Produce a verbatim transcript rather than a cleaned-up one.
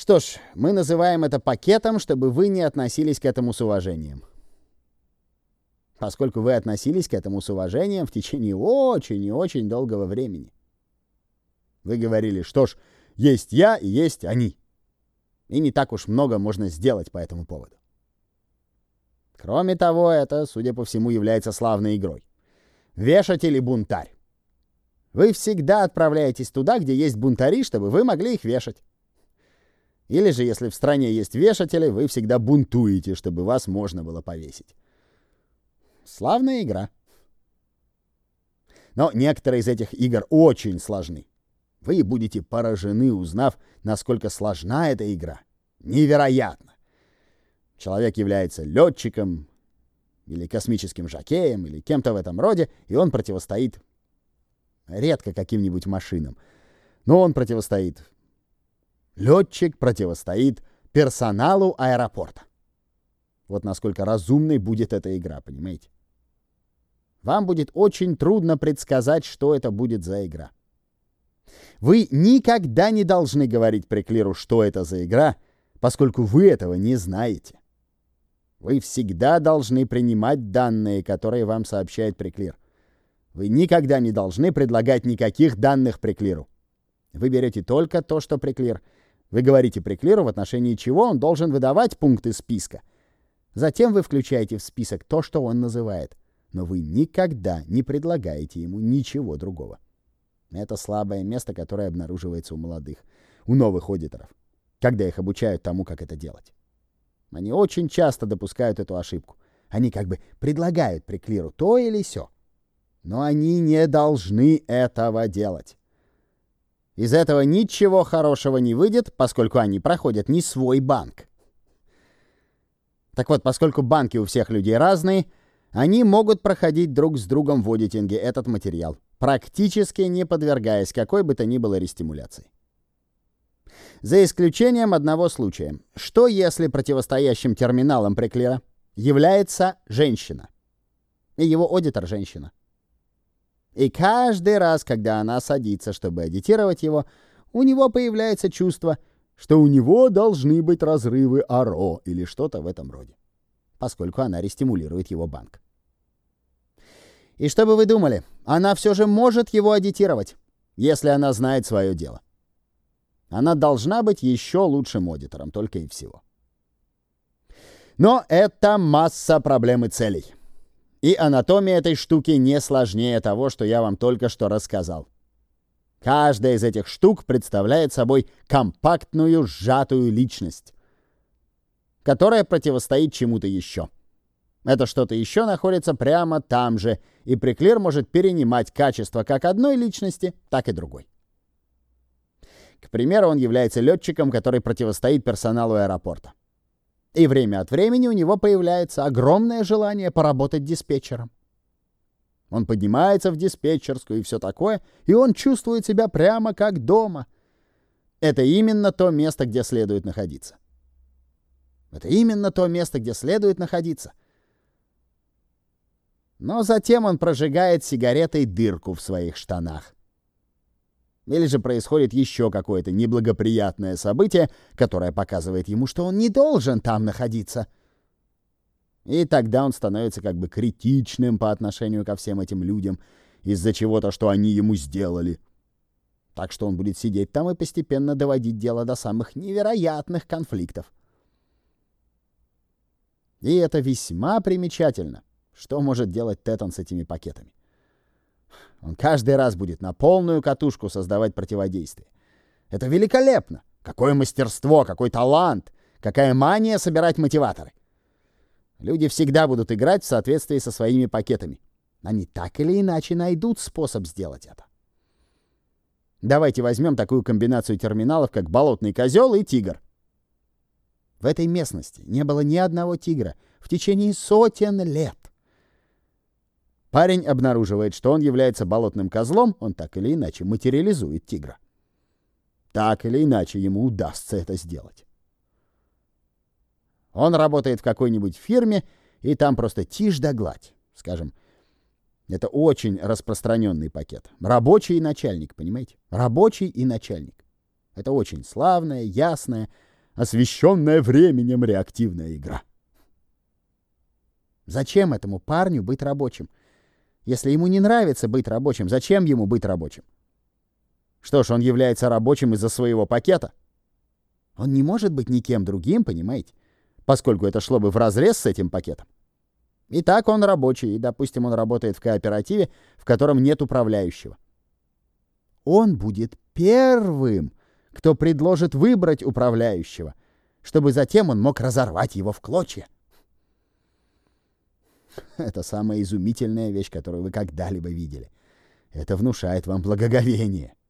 Что ж, мы называем это пакетом, чтобы вы не относились к этому с уважением. Поскольку вы относились к этому с уважением в течение очень и очень долгого времени. Вы говорили, что ж, есть я и есть они. И не так уж много можно сделать по этому поводу. Кроме того, это, судя по всему, является славной игрой. Вешатель и бунтарь. Вы всегда отправляетесь туда, где есть бунтари, чтобы вы могли их вешать. Или же, если в стране есть вешатели, вы всегда бунтуете, чтобы вас можно было повесить. Славная игра. Но некоторые из этих игр очень сложны. Вы будете поражены, узнав, насколько сложна эта игра. Невероятно. Человек является летчиком, или космическим жокеем, или кем-то в этом роде, и он противостоит редко каким-нибудь машинам. Но он противостоит. Летчик противостоит персоналу аэропорта. Вот насколько разумной будет эта игра, понимаете? Вам будет очень трудно предсказать, что это будет за игра. Вы никогда не должны говорить Приклиру, что это за игра, поскольку вы этого не знаете. Вы всегда должны принимать данные, которые вам сообщает Приклир. Вы никогда не должны предлагать никаких данных Приклиру. Вы берете только то, что Приклир. Вы говорите Приклиру, в отношении чего он должен выдавать пункты списка. Затем вы включаете в список то, что он называет. Но вы никогда не предлагаете ему ничего другого. Это слабое место, которое обнаруживается у молодых, у новых аудиторов, когда их обучают тому, как это делать. Они очень часто допускают эту ошибку. Они как бы предлагают Приклиру то или сё. Но они не должны этого делать. Из этого ничего хорошего не выйдет, поскольку они проходят не свой банк. Так вот, поскольку банки у всех людей разные, они могут проходить друг с другом в аудитинге этот материал, практически не подвергаясь какой бы то ни было рестимуляции. За исключением одного случая. Что если противостоящим терминалом Приклира является женщина? И его аудитор — женщина. И каждый раз, когда она садится, чтобы аудитировать его, у него появляется чувство, что у него должны быть разрывы АРО или что-то в этом роде, поскольку она рестимулирует его банк. И что бы вы думали, она все же может его аудитировать, если она знает свое дело. Она должна быть еще лучшим аудитором, только и всего. Но это масса проблем и целей. И анатомия этой штуки не сложнее того, что я вам только что рассказал. Каждая из этих штук представляет собой компактную, сжатую личность, которая противостоит чему-то еще. Это что-то еще находится прямо там же, и Приклир может перенимать качества как одной личности, так и другой. К примеру, он является летчиком, который противостоит персоналу аэропорта. И время от времени у него появляется огромное желание поработать диспетчером. Он поднимается в диспетчерскую и все такое, и он чувствует себя прямо как дома. Это именно то место, где следует находиться. Это именно то место, где следует находиться. Но затем он прожигает сигаретой дырку в своих штанах. Или же происходит еще какое-то неблагоприятное событие, которое показывает ему, что он не должен там находиться. И тогда он становится как бы критичным по отношению ко всем этим людям из-за чего-то, что они ему сделали. Так что он будет сидеть там и постепенно доводить дело до самых невероятных конфликтов. И это весьма примечательно, что может делать Тетон с этими пакетами. Он каждый раз будет на полную катушку создавать противодействие. Это великолепно! Какое мастерство, какой талант, какая мания собирать мотиваторы. Люди всегда будут играть в соответствии со своими пакетами. Они так или иначе найдут способ сделать это. Давайте возьмем такую комбинацию терминалов, как болотный козел и тигр. В этой местности не было ни одного тигра в течение сотен лет. Парень обнаруживает, что он является болотным козлом, он так или иначе материализует тигра. Так или иначе ему удастся это сделать. Он работает в какой-нибудь фирме, и там просто тишь да гладь. Скажем, это очень распространенный пакет. Рабочий и начальник, понимаете? Рабочий и начальник. Это очень славное, ясное, освещенная временем реактивная игра. Зачем этому парню быть рабочим? Если ему не нравится быть рабочим, зачем ему быть рабочим? Что ж, он является рабочим из-за своего пакета. Он не может быть никем другим, понимаете? Поскольку это шло бы вразрез с этим пакетом. Итак, он рабочий, и, допустим, он работает в кооперативе, в котором нет управляющего. Он будет первым, кто предложит выбрать управляющего, чтобы затем он мог разорвать его в клочья. Это самая изумительная вещь, которую вы когда-либо видели. Это внушает вам благоговение.